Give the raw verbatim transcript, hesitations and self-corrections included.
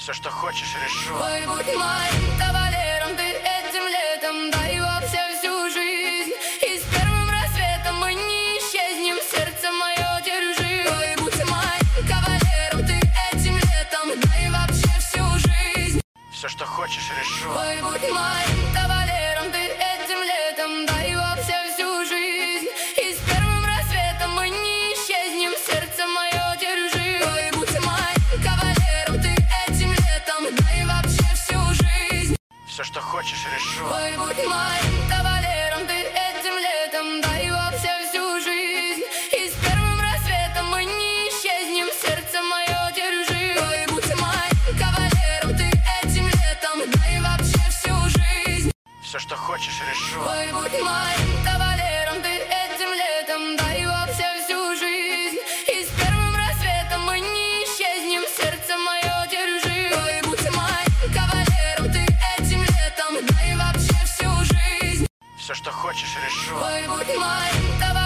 Все, что хочешь, решу. Ой, будь моим кавалером, ты этим летом, дай вообще всю жизнь. И с первым рассветом мы не исчезнем, сердце мое держи. Ой, будь моим кавалером, ты этим летом, дай вообще всю жизнь. Все, что хочешь, решу. Ой, будь моим кавалером, ты этим летом, дай вообще всю жизнь. И с первым рассветом мы не исчезнем, сердце мое держи. Ой, будь моим кавалером, ты этим летом, дай вообще всю жизнь. Все, что хочешь, решу. Ой, будь моим кавалером, ты этим летом, дай вообще всю жизнь. И с первым рассветом мы не исчезнем, сердце мое держи. Ой, будь моим кавалером, ты этим летом, дай вообще всю жизнь. Все, что хочешь, решу. Ой, будь моим кавалером, ты этим летом, дай вообще всю жизнь. И с первым рассветом мы не исчезнем, сердце мое держи. Ой, будь моим кавалером, ты этим летом, дай вообще всю жизнь. Все, что хочешь, решу. Ой, будь моим кавалером.